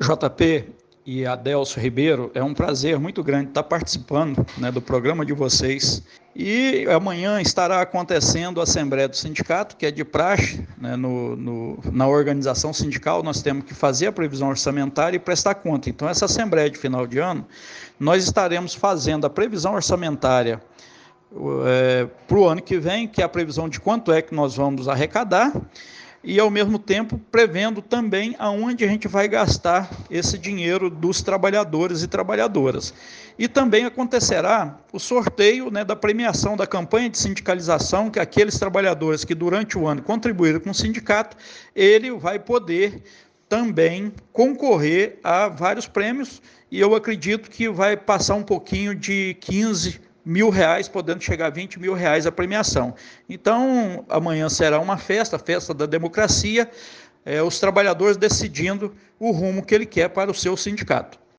JP e Adelso Ribeiro, é um prazer muito grande estar participando, né, do programa de vocês. E amanhã estará acontecendo a Assembleia do Sindicato, que é de praxe, né, na organização sindical. Nós temos que fazer a previsão orçamentária e prestar conta. Então, essa Assembleia de final de ano, nós estaremos fazendo a previsão orçamentária para o ano que vem, que é a previsão de quanto é que nós vamos arrecadar, e, ao mesmo tempo, prevendo também aonde a gente vai gastar esse dinheiro dos trabalhadores e trabalhadoras. E também acontecerá o sorteio, né, da premiação da campanha de sindicalização, que aqueles trabalhadores que durante o ano contribuíram com o sindicato, ele vai poder também concorrer a vários prêmios, e eu acredito que vai passar um pouquinho de 15 mil reais, podendo chegar a 20 mil reais a premiação. Então, amanhã será uma festa, a festa da democracia, os trabalhadores decidindo o rumo que ele quer para o seu sindicato.